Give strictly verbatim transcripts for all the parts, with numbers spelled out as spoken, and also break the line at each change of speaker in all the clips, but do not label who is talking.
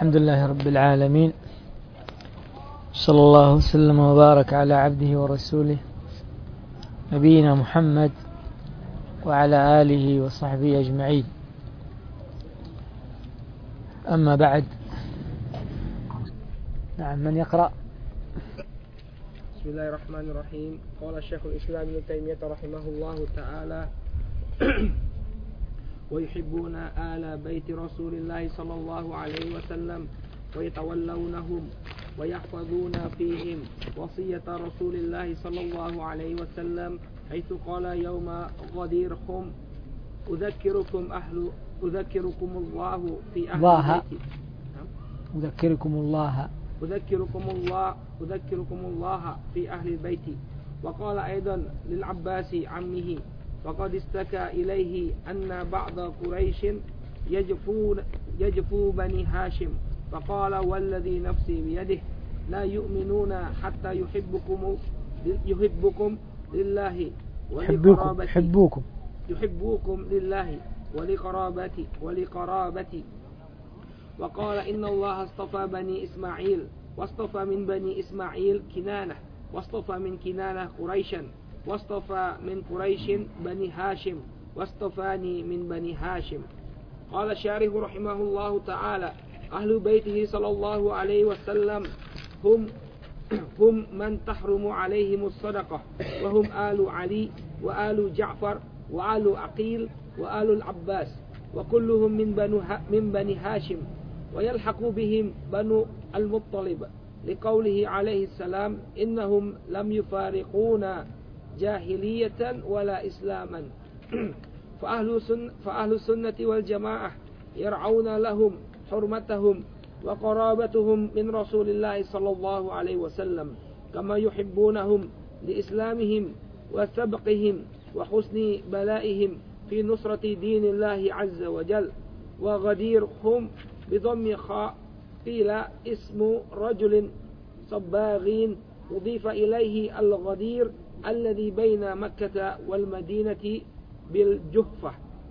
الحمد لله رب العالمين، صلى الله وسلم وبارك على عبده ورسوله نبينا محمد وعلى آله وصحبه أجمعين. أما بعد، نعم، من يقرأ؟
بسم الله الرحمن الرحيم. قال الشيخ الإسلام ابن تيمية رحمه الله تعالى: ويحبون آل بيت رسول الله صلى الله عليه وسلم ويتولونهم ويحفظون فيهم وصية رسول الله صلى الله عليه وسلم، حيث قال يوم غدير خم: أذكركم أهل أذكركم الله في أهل بيتي
أذكركم الله
أذكركم الله أذكركم الله في أهل البيت. وقال أيضا للعباس عمه، وقد استكى إليه أن بعض قريش يجفون يجفو بني هاشم، فقال: والذي نفسي بيده لا يؤمنون حتى يحبكم يحبكم لله ولقرابتي
يحبوكم
يحبوكم لله ولقرابتي ولقرابتي وقال: إن الله اصطفى بني إسماعيل، واصطفى من بني إسماعيل كنانة، واصطفى من كنانة قريشا، واصطفى من قريش بني هاشم، واصطفاني من بني هاشم. قال الشارح رحمه الله تعالى: أهل بيته صلى الله عليه وسلم هم هم من تحرم عليهم الصدقة، وهم آل علي وآل جعفر وآل عقيل وآل العباس، وكلهم من بني من بني هاشم، ويلحق بهم بنو المطلب، لقوله عليه السلام: إنهم لم يفارقونا جاهلية ولا إسلاما. فأهل سن فأهل السنة والجماعة يرعون لهم حرمتهم وقرابتهم من رسول الله صلى الله عليه وسلم، كما يحبونهم لإسلامهم وسبقهم وحسن بلائهم في نصرة دين الله عز وجل. وغدير هم بضم خاء قيل اسم رجل صباغين، أضيف إليه الغدير الذي بين مكة والمدينة بالجحفة.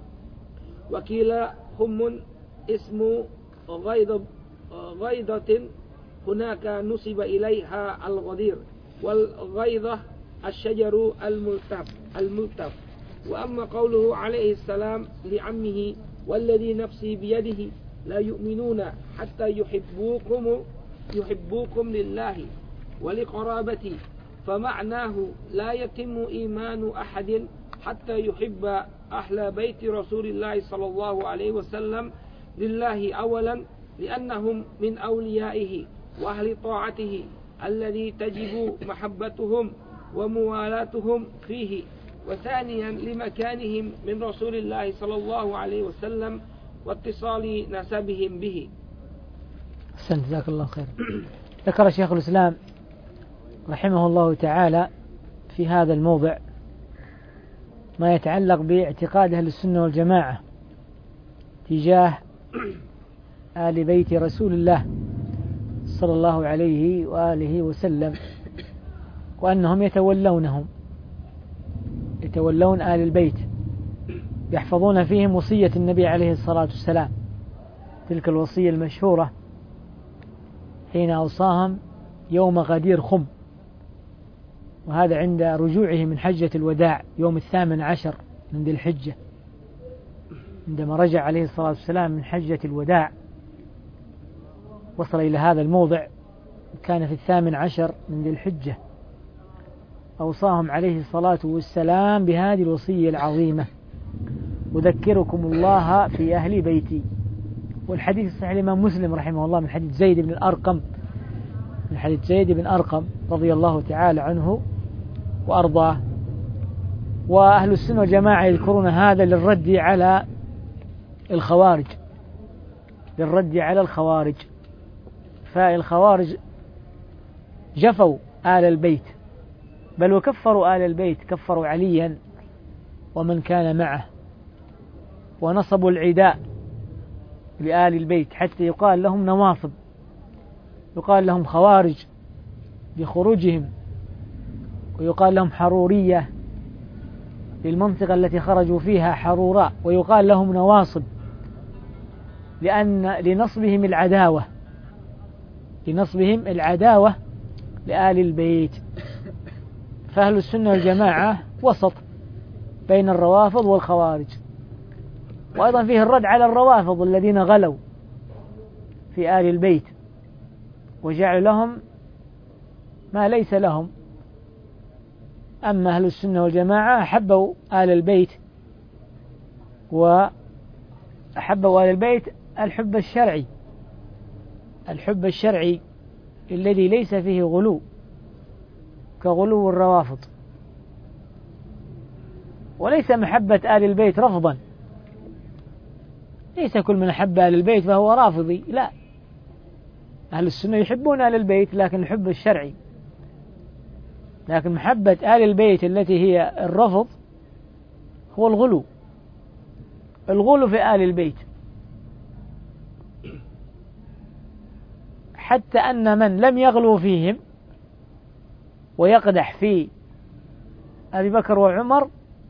وقيل هم اسم غيض غيضة، هناك نسب إليها الغدير، والغيضة الشجر الملتف الملتف. وأما قوله عليه السلام لعمه: والذي نفسي بيده لا يؤمنون حتى يحبوكم يحبوكم لله ولقرابتي، فمعناه لا يتم إيمان أحد حتى يحب أهل بيت رسول الله صلى الله عليه وسلم لله، أولا لأنهم من أوليائه وأهل طاعته الذي تجب محبتهم وموالاتهم فيه، وثانيا لمكانهم من رسول الله صلى الله عليه وسلم واتصال نسبهم به.
أحسنت، جزاك الله خير. ذكر شيخ الإسلام رحمه الله تعالى في هذا الموضع ما يتعلق باعتقاد أهل السنة والجماعة تجاه آل بيت رسول الله صلى الله عليه وآله وسلم، وأنهم يتولونهم يتولون آل البيت، يحفظون فيهم وصية النبي عليه الصلاة والسلام، تلك الوصية المشهورة حين أوصاهم يوم غدير خم، وهذا عند رجوعه من حجة الوداع يوم الثامن عشر من ذي الحجة، عندما رجع عليه الصلاة والسلام من حجة الوداع وصل إلى هذا الموضع، كان في الثامن عشر من ذي الحجة، أوصاهم عليه الصلاة والسلام بهذه الوصية العظيمة: أذكركم الله في أهل بيتي. والحديث الصحيح الإمام مسلم رحمه الله من حديث زيد بن الأرقم من حديث زيد بن أرقم رضي الله تعالى عنه وأرضاه. وأهل السنة والجماعة يذكرون هذا للرد على الخوارج للرد على الخوارج فالخوارج جفوا آل البيت، بل وكفروا آل البيت، كفروا عليا ومن كان معه، ونصبوا العداء لآل البيت حتى يقال لهم نواصب، يقال لهم خوارج لخروجهم، ويقال لهم حرورية للمنطقة التي خرجوا فيها حروراء، ويقال لهم نواصب لأن لنصبهم العداوة لنصبهم العداوة لآل البيت. فأهل السنة والجماعة وسط بين الروافض والخوارج. وأيضا فيه الرد على الروافض الذين غلوا في آل البيت وجعلوا لهم ما ليس لهم. أما أهل السنة والجماعة أحبوا آل البيت، وأحبوا آل البيت الحب الشرعي، الحب الشرعي الذي ليس فيه غلو كغلو الروافض. وليس محبة آل البيت رفضا، ليس كل من أحب آل البيت فهو رافضي، لا، أهل السنة يحبون آل البيت لكن الحب الشرعي. لكن محبة آل البيت التي هي الرفض هو الغلو، الغلو في آل البيت، حتى أن من لم يغلو فيهم ويقدح في أبي بكر وعمر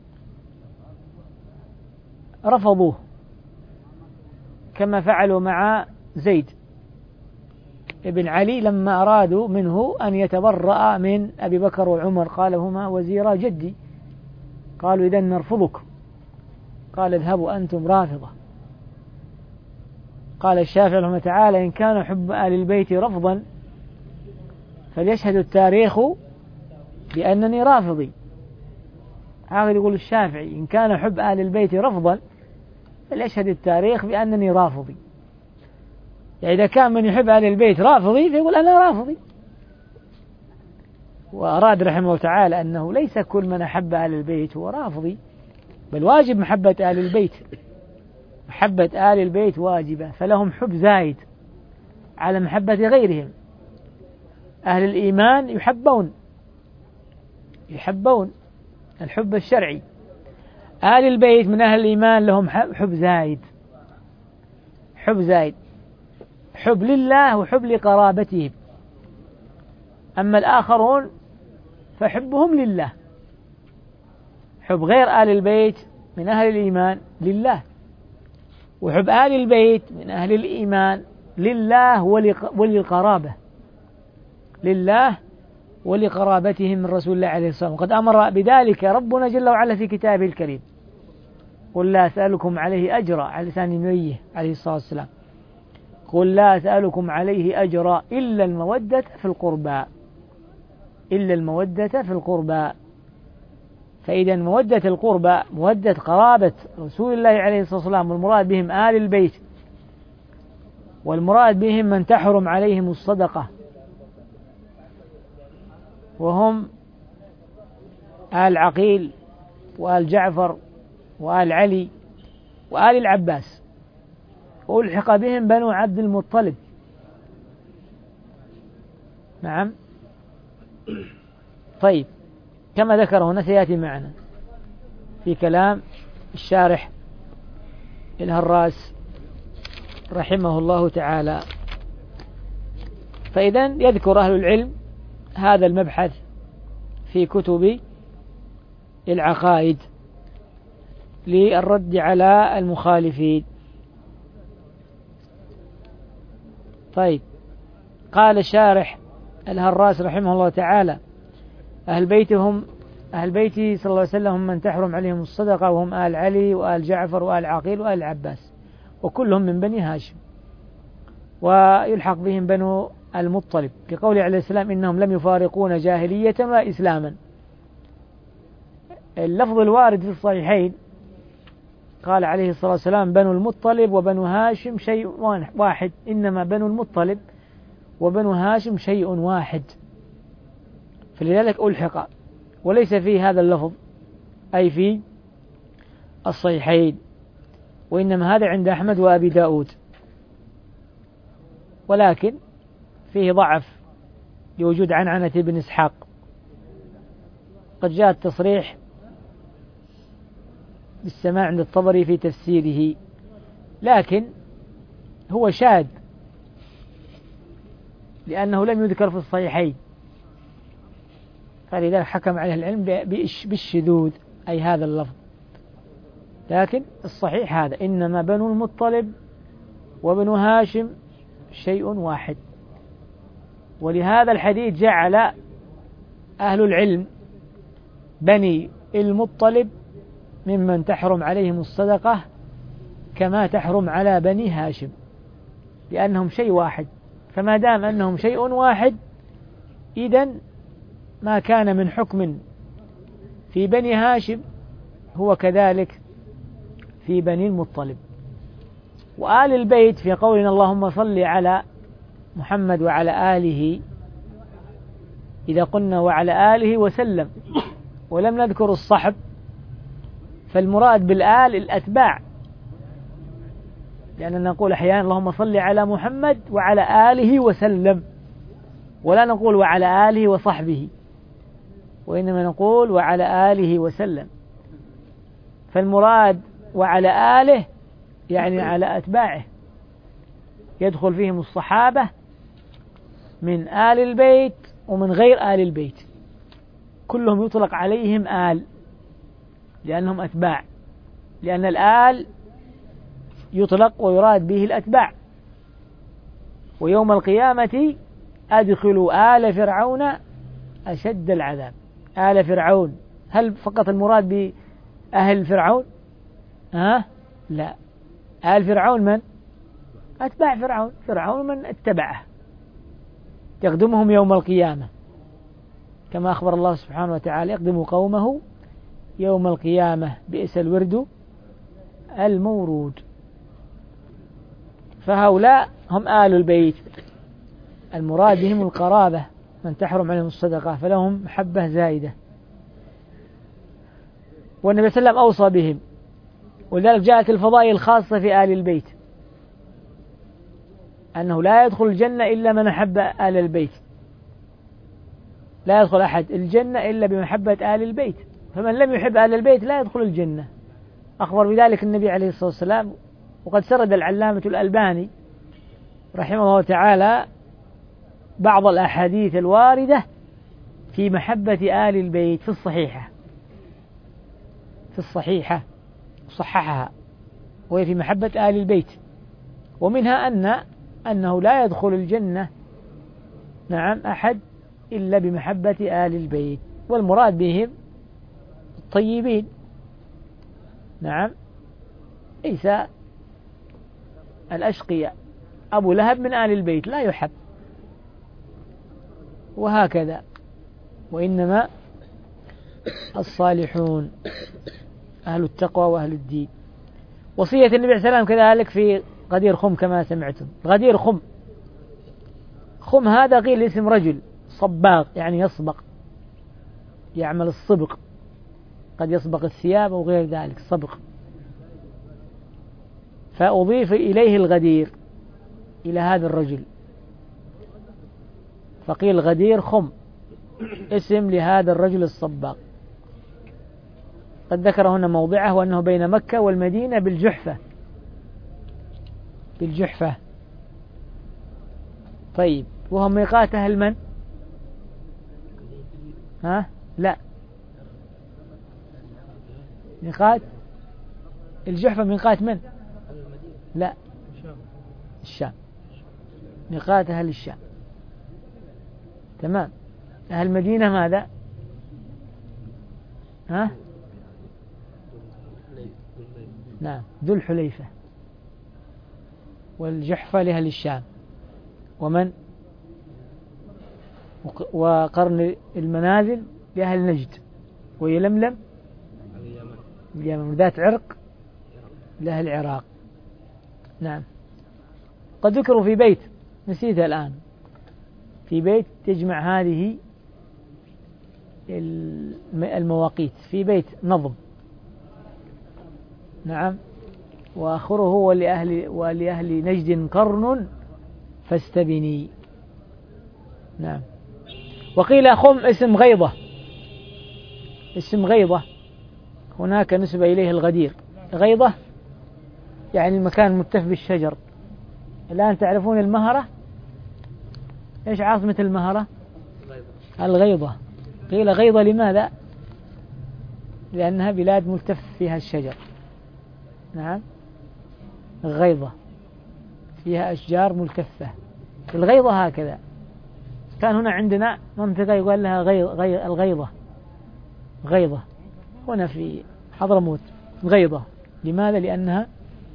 رفضوه، كما فعلوا مع زيد ابن علي لما أرادوا منه أن يتبرأ من أبي بكر وعمر، قال هما وزيرا جدي، قالوا إذن نرفضك، قال اذهبوا أنتم رافضة. قال الشافعي رحمه تعالى إن كان حب آل البيت رفضا فليشهد التاريخ بأنني رافضي. هذا يقول الشافعي إن كان حب آل البيت رفضا فليشهد التاريخ بأنني رافضي. يعني إذا كان من يحب آل البيت رافضي فيقول أنا رافضي. وأراد رحمه الله تعالى أنه ليس كل من أحب آل البيت هو رافضي، بل واجب محبة آل البيت، محبة آل البيت واجبة، فلهم حب زايد على محبة غيرهم. أهل الإيمان يحبون يحبون الحب الشرعي، آل البيت من أهل الإيمان لهم حب زايد، حب زايد، حب لله وحب لقرابتهم. أما الآخرون فحبهم لله، حب غير آل البيت من أهل الإيمان لله، وحب آل البيت من أهل الإيمان لله وللقرابة، لله ولقرابتهم من رسول الله عليه الصلاة والسلام. وقد أمر بذلك ربنا جل وعلا في كتابه الكريم قل لا أسألكم عليه أجرا، على لسان نبيه عليه الصلاة والسلام، قل لا أسألكم عليه أجرا إلا المودة في القربى، إلا المودة في القربى. فإذا مودة القربى مودة قرابة رسول الله عليه الصلاة والسلام، والمراد بهم آل البيت، والمراد بهم من تحرم عليهم الصدقة، وهم آل عقيل وآل جعفر وآل علي وآل العباس، وألحق بهم بنو عبد المطلب. نعم. طيب، كما ذكر هنا سيأتي معنا في كلام الشارح الهراس رحمه الله تعالى. فإذا يذكر أهل العلم هذا المبحث في كتب العقائد للرد على المخالفين. طيب، قال الشارح الهراس رحمه الله تعالى أهل بيتهم أهل بيتي صلى الله عليه وسلم هم من تحرم عليهم الصدقة، وهم آل علي وآل جعفر وآل عقيل وآل العباس، وكلهم من بني هاشم، ويلحق بهم بنو المطلب، كقوله عليه السلام إنهم لم يفارقون جاهلية ولا إسلاما. اللفظ الوارد في الصحيحين قال عليه الصلاة والسلام بنو المطلب وبنو هاشم شيء واحد، إنما بنو المطلب وبنو هاشم شيء واحد، فلذلك ألحق، وليس في هذا اللفظ أي في الصحيحين، وإنما هذا عند أحمد وأبي داود، ولكن فيه ضعف لوجود عنعنة بن إسحاق. قد جاء التصريح بالسماع عند الطبري في تفسيره، لكن هو شاذ لأنه لم يذكر في الصحيحين، فلذلك حكم عليه العلم بالشذوذ أي هذا اللفظ. لكن الصحيح هذا إنما بنو المطلب وبنو هاشم شيء واحد، ولهذا الحديث جعل أهل العلم بني المطلب ممن تحرم عليهم الصدقة كما تحرم على بني هاشم، لأنهم شيء واحد، فما دام أنهم شيء واحد إذن ما كان من حكم في بني هاشم هو كذلك في بني المطلب. وآل البيت في قولنا اللهم صل على محمد وعلى آله، إذا قلنا وعلى آله وسلم ولم نذكر الصحب فالمراد بالآل الأتباع، لأننا نقول أحيانا اللهم صل على محمد وعلى آله وسلم، ولا نقول وعلى آله وصحبه، وإنما نقول وعلى آله وسلم. فالمراد وعلى آله يعني على أتباعه، يدخل فيهم الصحابة من آل البيت ومن غير آل البيت، كلهم يطلق عليهم آل لأنهم أتباع، لأن الآل يطلق ويراد به الأتباع. ويوم القيامة أدخلوا آل فرعون أشد العذاب. آل فرعون هل فقط المراد بأهل فرعون؟ ها؟ لا، آل فرعون من؟ أتباع فرعون، فرعون من اتبعه يخدمهم يوم القيامة، كما أخبر الله سبحانه وتعالى يخدم قومه يوم القيامة بئس الورد المورود. فهؤلاء هم آل البيت، المراد بهم القرابة، من تحرم عليهم الصدقة فلهم محبة زائدة. والنبي صلى الله عليه وسلم أوصى بهم، ولذلك جاءت الفضائل الخاصة في آل البيت، أنه لا يدخل الجنة إلا من أحب آل البيت، لا يدخل أحد الجنة إلا بمحبة آل البيت، فمن لم يحب آل البيت لا يدخل الجنة. أخبر بذلك النبي عليه الصلاة والسلام، وقد سرد العلامة الألباني رحمه الله تعالى بعض الأحاديث الواردة في محبة آل البيت في الصحيحة في الصحيحة صححها، وهي في محبة آل البيت، ومنها أن أنه لا يدخل الجنة نعم أحد إلا بمحبة آل البيت، والمراد بهم الطيبين نعم، ليس الأشقياء. أبو لهب من آل البيت لا يحب، وهكذا، وإنما الصالحون أهل التقوى وأهل الدين. وصية النبي عليه السلام كذلك في غدير خم كما سمعتم. غدير خم، خم هذا قيل اسم رجل صباغ، يعني يصبغ، يعمل الصبغ، قد يصبغ الثياب أو غير ذلك صبغ، فأضيف إليه الغدير إلى هذا الرجل، فقيل غدير خم اسم لهذا الرجل الصباغ. قد ذكر هنا موضعه وأنه بين مكة والمدينة بالجحفة، بالجحفة. طيب، وهم ميقات أهل من؟ ها؟ لا، ميقات الجحفة ميقات من؟ لا، الشام، ميقات أهل الشام. تمام. أهل المدينة ماذا؟ ها؟ نعم، ذو الحليفة. والجحفة لأهل الشام، ومن؟ وقرن المنازل لأهل نجد، ويلملم اليمن، ذات عرق لأهل العراق. نعم. قد ذكروا في بيت نسيتها الآن، في بيت تجمع هذه المواقيت، في بيت نظم نعم، وآخره ولأهل, ولأهل نجد قرن فاستبني. نعم. وقيل خم اسم غيضة، اسم غيضة هناك نسبة إليه الغدير. غيضة يعني المكان متف بالشجر. الآن تعرفون المهرة، إيش عاصمة المهرة؟ الغيضة. قيل غيضة لماذا؟ لأنها بلاد ملتف فيها الشجر. نعم، غيضة فيها أشجار ملتفة. الغيضة هكذا كان هنا عندنا منطقة يقال لها غيظ غيظ الغيضة غيضة، هنا في حضرموت غيضة. لماذا؟ لأنها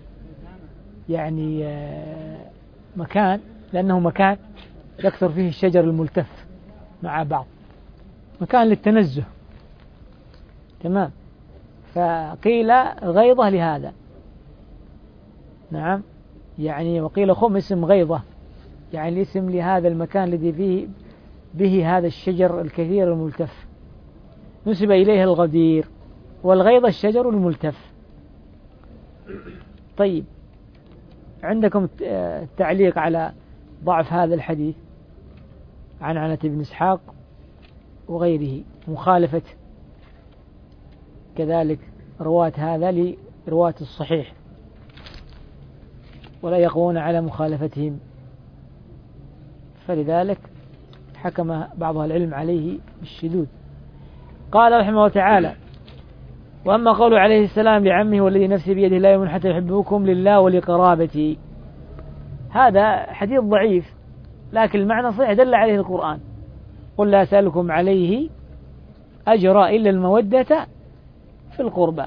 يعني مكان، لأنه مكان يكثر فيه الشجر الملتف مع بعض، مكان للتنزه. تمام. فقيل غيضة لهذا. نعم. يعني وقيل خم اسم غيضة، يعني الاسم لهذا المكان الذي فيه به هذا الشجر الكثير الملتف، نسب إليه الغدير، والغيضة الشجر الملتف. طيب، عندكم التعليق على ضعف هذا الحديث عن عنة بن إسحاق وغيره، مخالفة كذلك رواة هذا لرواة الصحيح، ولا يقوون على مخالفتهم، فلذلك حكم بعض العلم عليه بالشذوذ. قال رحمه الله تعالى: وأما قوله عليه السلام لعمه والذي نفسي بيده لا يؤمن حتى يحبكم لله ولقرابتي، هذا حديث ضعيف، لكن المعنى صحيح، دل عليه القرآن: قل لا أسألكم عليه أجرا إلا المودة في القربى.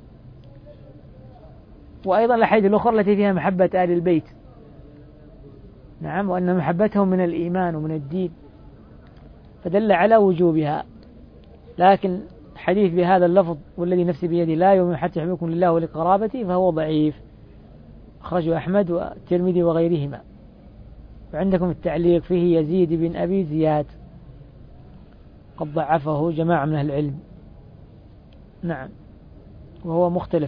وأيضا الأحاديث الأخرى التي فيها محبة آل البيت، نعم، وأن محبتهم من الإيمان ومن الدين، فدل على وجوبها. لكن حديث بهذا اللفظ والذي نفسي بيده لا يؤمن حتى يحبكم لله ولقرابتي فهو ضعيف، أخرجه أحمد والترمذي وغيرهما. وعندكم التعليق فيه يزيد بن أبي زياد، قد ضعفه جماعة من أهل العلم. نعم، وهو مختلف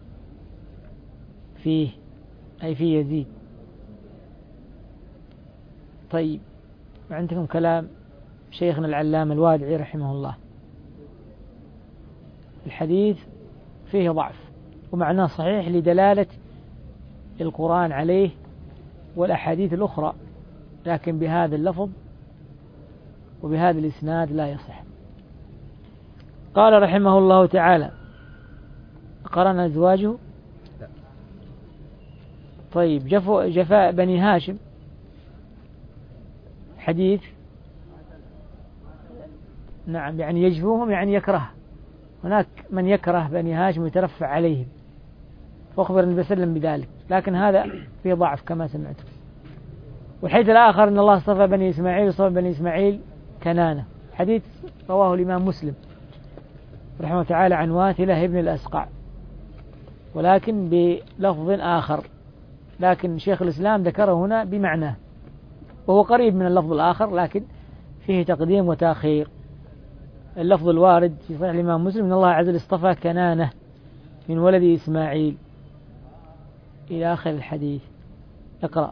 فيه، أي فيه يزيد. طيب، وعندكم كلام شيخنا العلامة الوادعي رحمه الله: الحديث فيه ضعف ومعناه صحيح لدلالة القرآن عليه والأحاديث الأخرى، لكن بهذا اللفظ وبهذا الإسناد لا يصح. قال رحمه الله تعالى: قرن أزواجه. طيب، جفاء بني هاشم حديث، نعم، يعني يجفوهم يعني يكره، هناك من يكره بني هاشم ويترفع عليهم، فأخبر النبي صلى الله عليه وسلم بذلك، لكن هذا فيه ضعف كما سمعتم. والحديث الآخر: أن الله اصطفى بني إسماعيل وصفى بني إسماعيل كنانة، حديث رواه الإمام مسلم رحمه تعالى عن واثلة ابن الأسقع، ولكن بلفظ آخر، لكن شيخ الإسلام ذكره هنا بمعناه، وهو قريب من اللفظ الآخر لكن فيه تقديم وتأخير. اللفظ الوارد في صحيح الإمام مسلم: إن الله عز وجل اصطفى كنانة من ولد إسماعيل، إلى آخر الحديث. اقرأ.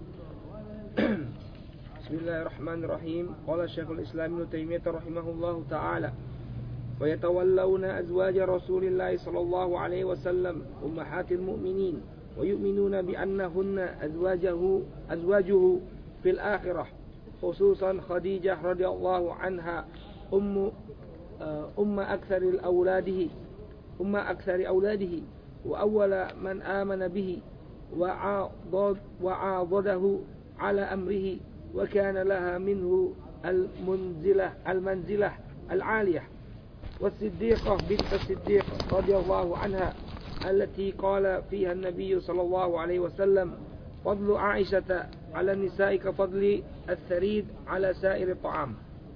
بسم الله الرحمن الرحيم. قال شيخ الإسلام ابن تيمية رحمه الله تعالى: ويتولون أزواج رسول الله صلى الله عليه وسلم أمهات المؤمنين، ويؤمنون بأنهن أزواجه أزواجه في الآخرة، خصوصا خديجة رضي الله عنها أم أم أكثر أولاده أم أكثر أولاده وأول من آمن به وعاضد وعاضده على أمره، وكان لها منه المنزلة المنزلة العالية. والصديقة بنت الصديق رضي الله عنها التي قال فيها النبي صلى الله عليه وسلم: فضل عائشة على النساء كفضل الثريد على سائر الطعام.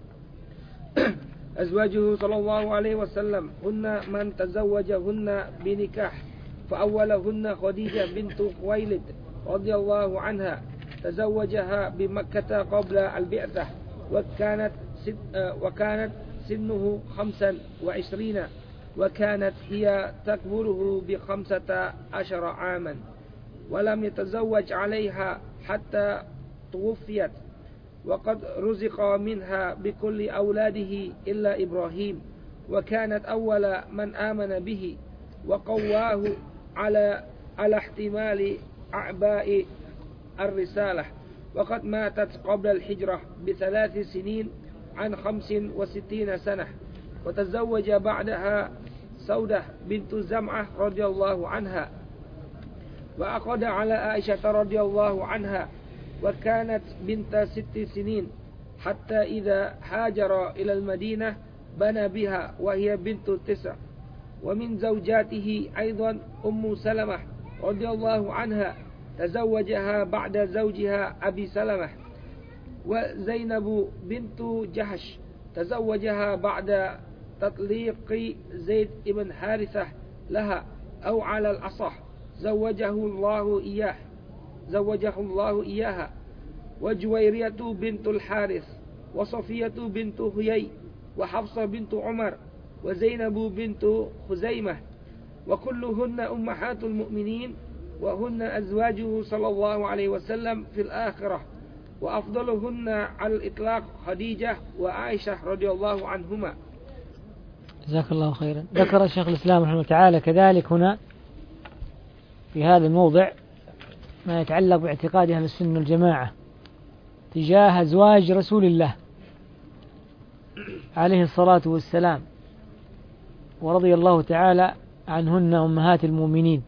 أزواجه صلى الله عليه وسلم هن من تزوجهن بنكاح، فأولهن خديجة بنت خويلد رضي الله عنها، تزوجها بمكة قبل البعثة، وكانت وكانت سنه خمسا وعشرين، وكانت هي تكبره بخمسة عشر عاما، ولم يتزوج عليها حتى توفيت، وقد رزق منها بكل أولاده إلا إبراهيم، وكانت أول من آمن به وقواه على على احتمال أعباء الرسالة، وقد ماتت قبل الهجرة بثلاث سنين عن خمس وستين سنة. وتزوج بعدها سودة بنت زمعة رضي الله عنها، وعقد على عائشة رضي الله عنها، وكانت بنت ست سنين، حتى إذا هاجر إلى المدينة بنى بها وهي بنت تسع. ومن زوجاته أيضا أم سلمة رضي الله عنها تزوجها بعد زوجها أبي سلمة. وزينب بنت جحش تزوجها بعد تطليق زيد بن حارثة لها، أو على الأصح زوجه الله إياه زوجه الله إياها. وجويرية بنت الحارث وصفية بنت هيي وحفصة بنت عمر وزينب بنت خزيمة، وكلهن أمهات المؤمنين، وهن أزواجه صلى الله عليه وسلم في الآخرة. وأفضلهن على الإطلاق خديجة وعائشة رضي الله عنهما.
جزاك الله خيرا. ذكر الشيخ الإسلام رحمه الله تعالى كذلك هنا في هذا الموضع ما يتعلق باعتقاد أهل السنة والجماعة تجاه أزواج رسول الله عليه الصلاة والسلام، ورضي الله تعالى عنهن أمهات المؤمنين،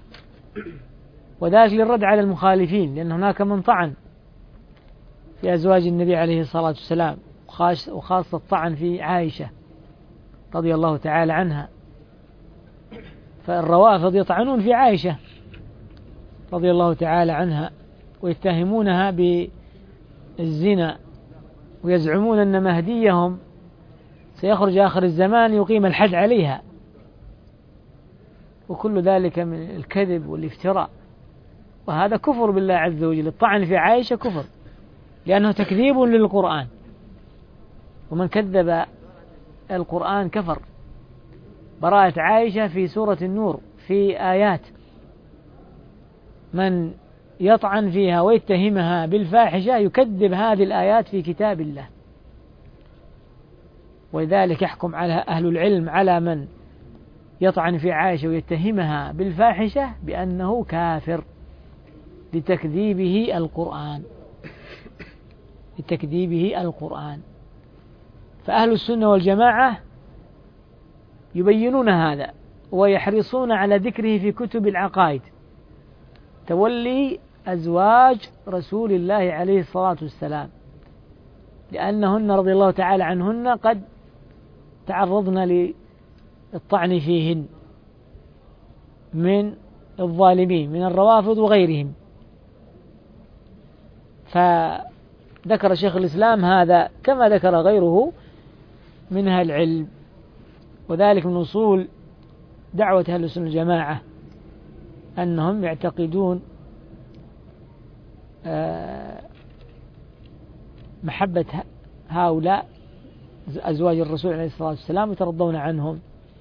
وذلك للرد على المخالفين، لأن هناك من طعن في أزواج النبي عليه الصلاة والسلام، وخاصة الطعن في عائشة رضي الله تعالى عنها. فالروافض يطعنون في عائشة رضي الله تعالى عنها ويتهمونها بالزنا، ويزعمون أن مهديهم سيخرج آخر الزمان يقيم الحد عليها، وكل ذلك من الكذب والافتراء، وهذا كفر بالله عز وجل. الطعن في عائشة كفر لأنه تكذيب للقرآن، ومن كذب القرآن كفر. براءة عائشة في سورة النور في آيات، من يطعن فيها ويتهمها بالفاحشة يكذب هذه الآيات في كتاب الله. ولذلك يحكم على أهل العلم على من يطعن في عائشة ويتهمها بالفاحشة بأنه كافر لتكذيبه القرآن لتكذيبه القرآن. فأهل السنة والجماعة يبينون هذا ويحرصون على ذكره في كتب العقائد، تولي أزواج رسول الله عليه الصلاة والسلام، لأنهن رضي الله تعالى عنهن قد تعرضن للطعن فيهن من الظالمين من الروافض وغيرهم. فذكر شيخ الإسلام هذا كما ذكر غيره من أهل العلم، وذلك من أصول دعوة أهل السنة والجماعة أنهم يعتقدون محبة هؤلاء أزواج الرسول عليه الصلاة والسلام ويترضون عنهم،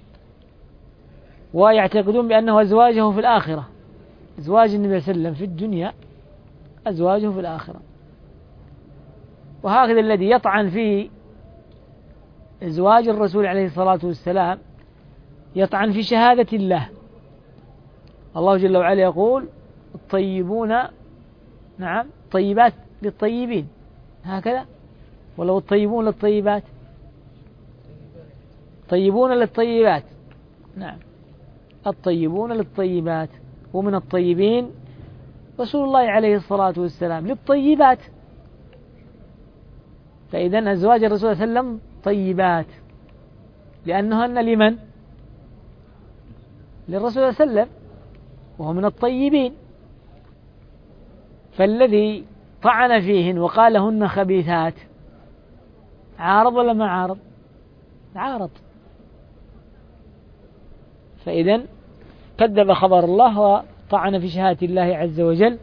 ويعتقدون بأنه أزواجه في الآخرة، أزواج النبي صلى الله عليه وسلم في الدنيا أزواجه في الآخرة. وهكذا الذي يطعن في أزواج الرسول عليه الصلاة والسلام يطعن في شهادة الله. الله جل وعلا يقول الطيبون نعم طيبات للطيبين، هكذا، ولو الطيبون للطيبات طيبون للطيبات، نعم الطيبون للطيبات، ومن الطيبين رسول الله عليه الصلاة والسلام للطيبات. فإذا أزواج الرسول صلى الله عليه وسلم طيبات لأنهن لمن؟ للرسول صلى الله عليه وسلم، وهو من الطيبين. فالذي طعن فيهن وقالهن خبيثات عارض ولا ما عارض؟ عارض. فإذا كذب خبر الله وطعن في شهادة الله عز وجل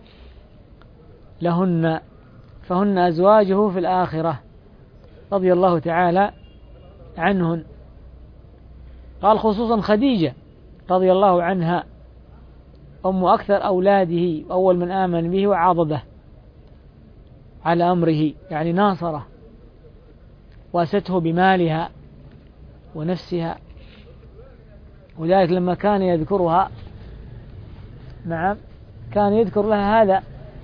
لهن، فهن أزواجه في الآخرة رضي الله تعالى عنهن. قال خصوصا خديجة رضي الله عنها أم أكثر أولاده، أول من آمن به وعاضده على أمره، يعني ناصره واسته بمالها ونفسها. وذلك لما كان يذكرها نعم كان يذكر لها هذا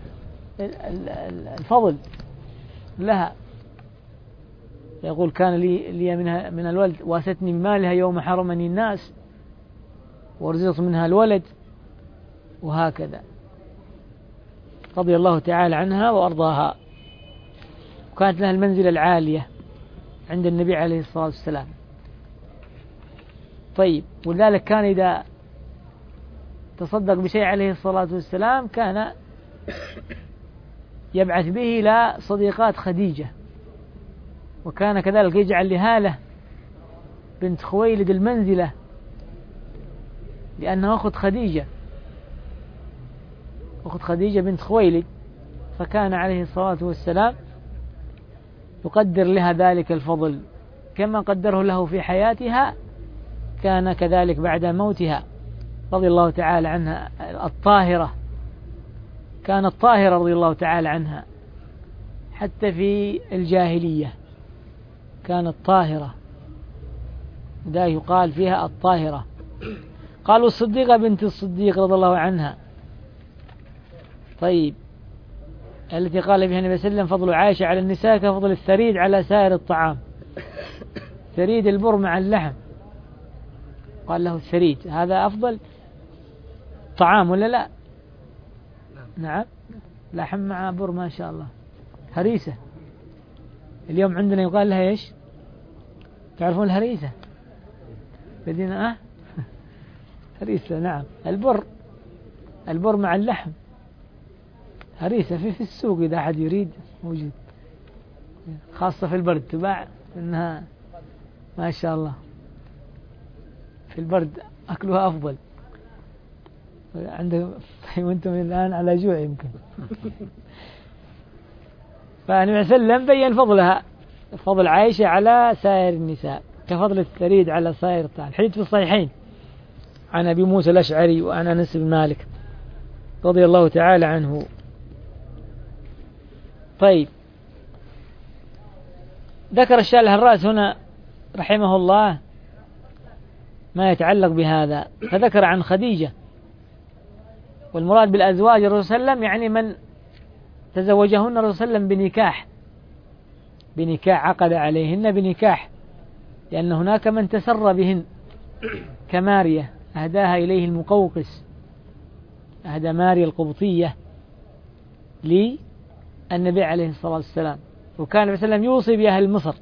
الفضل لها، يقول كان لي, لي منها من الولد واستني بمالها يوم حرمني الناس ورزقت منها الولد، وهكذا رضي الله تعالى عنها وأرضاها. وكانت لها المنزلة العالية عند النبي عليه الصلاة والسلام. طيب، ولذلك كان إذا تصدق بشيء عليه الصلاة والسلام كان يبعث به إلى صديقات خديجة، وكان كذلك يجعل لهالة بنت خويلد المنزلة لأنها أخت خديجة أخت خديجة بنت خويلد، فكان عليه الصلاة والسلام يقدر لها ذلك الفضل كما قدره له في حياتها، كان كذلك بعد موتها رضي الله تعالى عنها الطاهرة، كانت طاهرة رضي الله تعالى عنها حتى في الجاهلية كانت طاهرة، وذا يقال فيها الطاهرة. قالوا الصديقة بنت الصديق رضي الله عنها. طيب، التي قال فيها النبي صلى الله عليه وسلم فضل عائشة على النساء كفضل الثريد على سائر الطعام. ثريد البر مع اللحم، قال له الثريد هذا أفضل طعام ولا لا؟ نعم، لحم مع بر ما شاء الله. هريسة اليوم عندنا يقال لها إيش؟ تعرفون الهريسة؟ بدينا أه هريسة. نعم، البر البر مع اللحم هريسة في في السوق إذا أحد يريد موجود، خاصة في البرد تباع إنها ما شاء الله في البرد أكلها أفضل. عندك وأنتم الآن على جوع يمكن. فالنبي صلى الله عليه وسلم بين فضلها، فضل عائشة على سائر النساء كفضل الثريد على سائر الطعام. الحديث في الصحيحين عن أبي موسى الأشعري وعن أنس بن مالك رضي الله تعالى عنه. طيب، ذكر الشارح الرأس هنا رحمه الله ما يتعلق بهذا، فذكر عن خديجة، والمراد بالأزواج الرسول صلى الله عليه وسلم يعني من تزوجهن الرسول صلى الله عليه وسلم بنكاح بنكاح عقد عليهن بنكاح، لأن هناك من تسر بهن كمارية أهداها إليه المقوقس، أهدى ماريا القبطية للنبي عليه الصلاة والسلام، وكان النبي صلى الله عليه وسلم يوصي بأهل مصر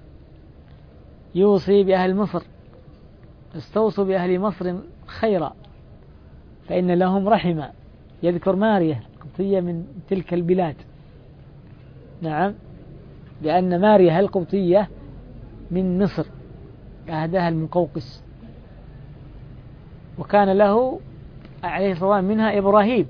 يوصي بأهل مصر استوصوا بأهل مصر خيرا فإن لهم رحمة، يذكر ماريا القبطية من تلك البلاد. نعم، لأن ماريا القبطية من مصر أهداها المقوقس، وكان له عليه الصلاة والسلام منها إبراهيم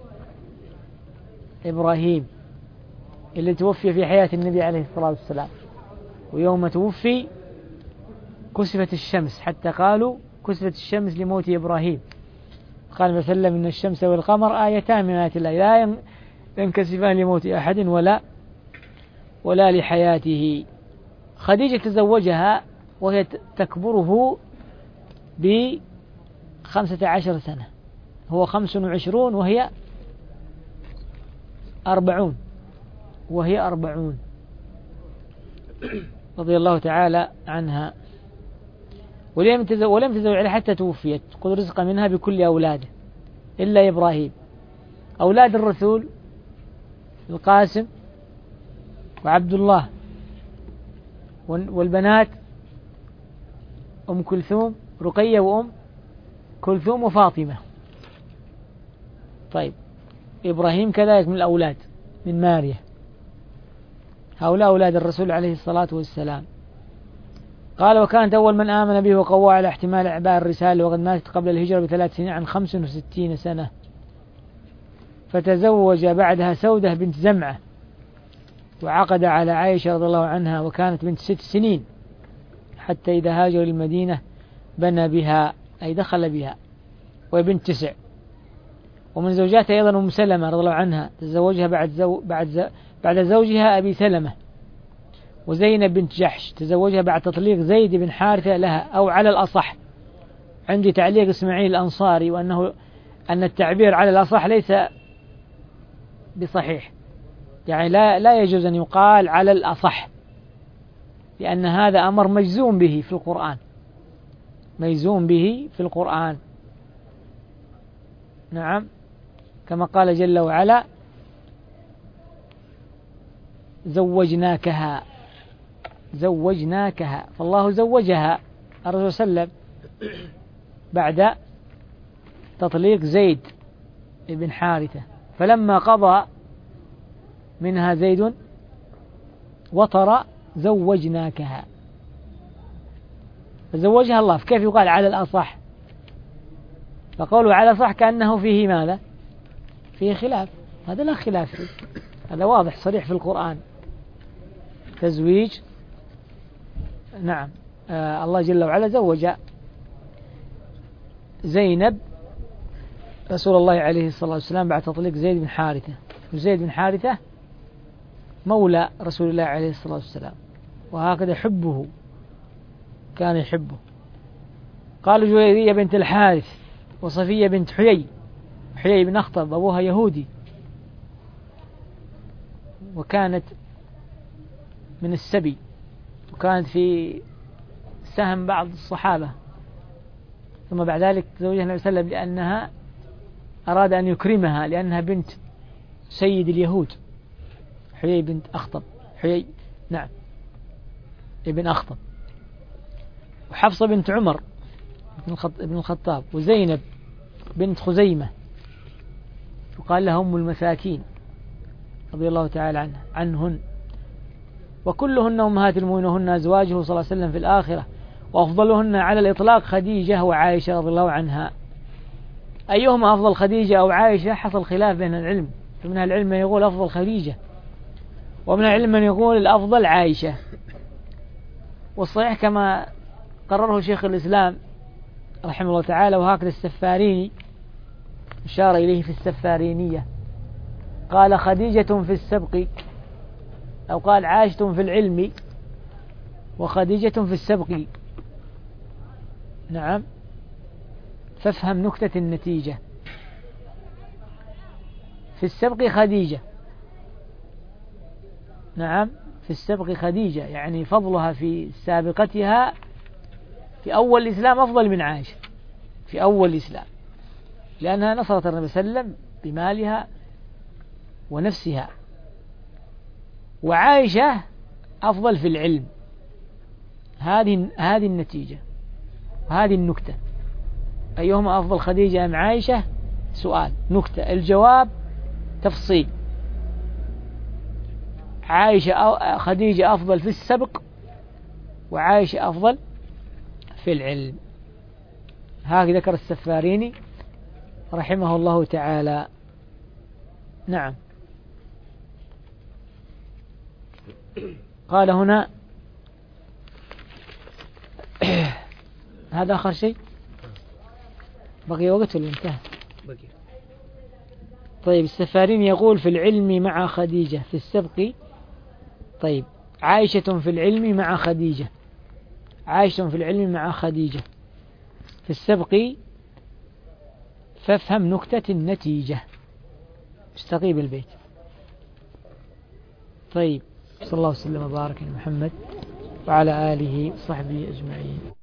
إبراهيم اللي توفي في حياة النبي عليه الصلاة والسلام، ويوم توفي كسفت الشمس، حتى قالوا كسفت الشمس لموت إبراهيم. قال النبي صلى الله عليه وسلم إن الشمس والقمر آيتان من آيات الله لا ينكسفان لموت أحد ولا ولا لحياته. خديجة تزوجها وهي تكبره بخمسة عشر سنة، هو خمس وعشرون وهي أربعون وهي أربعون رضي الله تعالى عنها. ولم تزوج ولم تزوج عليها حتى توفيت، قد رزق منها بكل أولاده إلا إبراهيم. أولاد الرسول القاسم وعبد الله، والبنات أم كلثوم رقية وأم كلثوم وفاطمة. طيب، إبراهيم كذلك من الأولاد من ماريا. هؤلاء أولاد الرسول عليه الصلاة والسلام. قال وكانت أول من آمن به وقوى على احتمال إعباء الرسالة، وقد ماتت قبل الهجرة بثلاث سنين عن خمس وستين سنة، فتزوج بعدها سودة بنت زمعة وعقد على عائشة رضي الله عنها، وكانت بنت ست سنين، حتى إذا هاجر المدينة بنى بها أي دخل بها، وبنت تسع. ومن زوجاتها أيضا أم سلمة رضي الله عنها تزوجها بعد زو بعد زو بعد زوجها أبي سلمة. وزينب بنت جحش تزوجها بعد تطليق زيد بن حارثة لها، أو على الأصح عندي تعليق إسماعيل الأنصاري وأنه أن التعبير على الأصح ليس بصحيح، يعني لا لا يجوز أن يقال على الأصح، لأن هذا أمر مجزوم به في القرآن مجزوم به في القرآن. نعم، كما قال جل وعلا زوجناكها زوجناكها فالله زوجها الرسول صلى الله عليه وسلم بعد تطليق زيد بن حارثة، فلما قضى منها زيد وطر زوجناكها، فزوجها الله. فكيف يقال على الأصح؟ فقوله على الأصح كأنه فيه ماذا؟ فيه خلاف. هذا لا خلاف فيه، هذا واضح صريح في القرآن. تزويج نعم آه الله جل وعلا زوج زينب رسول الله عليه الصلاة والسلام بعد تطليق زيد بن حارثة. وزيد بن حارثة مولى رسول الله عليه الصلاة والسلام، وهكذا حبه كان يحبه. قالوا جويرية بنت الحارث وصفية بنت حيي، حيي بن أخطب أبوها يهودي، وكانت من السبي، وكانت في سهم بعض الصحابة، ثم بعد ذلك تزوجها النبي صلى الله عليه وسلم لأنها أراد أن يكرمها، لأنها بنت سيد اليهود. حيي بنت أخطب، حيي نعم ابن أخطب. وحفصة بنت عمر بن الخطاب، وزينب بنت خزيمة وقال لها أم المساكين رضي الله تعالى عنها عنهن. وكلهن أمهات المؤمنين وهن أزواجه صلى الله عليه وسلم في الآخرة، وأفضلهن على الإطلاق خديجة وعائشة رضي الله عنها. أيهما أفضل، خديجة أو عائشة؟ حصل خلاف بين العلم، فمن العلم من يقول أفضل خديجة، ومن العلم من يقول الأفضل عائشة. والصحيح كما قرره شيخ الإسلام رحمه الله تعالى، وهكذا السفاريني أشار إليه في السفارينية، قال خديجة في السبق، أو قال عائشة في العلم وخديجة في السبق. نعم، فافهم نكتة النتيجة. في السبق خديجة، نعم في السبق خديجة، يعني فضلها في سابقتها في أول الإسلام أفضل من عائشة في أول الإسلام، لأنها نصرت النبي صلى الله عليه وسلم بمالها ونفسها. وعائشة أفضل في العلم. هذه هذه النتيجة وهذه النكتة. أيهما أفضل، خديجة أم عائشة؟ سؤال، نكتة، الجواب تفصيل. عائشة أو خديجة أفضل في السبق، وعائشة أفضل في العلم. هكذا ذكر السفاريني رحمه الله تعالى. نعم. قال هنا هذا آخر شيء، بقي وقت ولا انتهى؟ بقي. طيب السفاريني يقول في العلم مع خديجة، في السبق. طيب عائشة في العلم مع خديجة، عائشة في العلم مع خديجة، في السبق فافهم نكتة النتيجة. استقيم البيت. طيب صلى الله وسلم وبارك على محمد وعلى آله وصحبه أجمعين.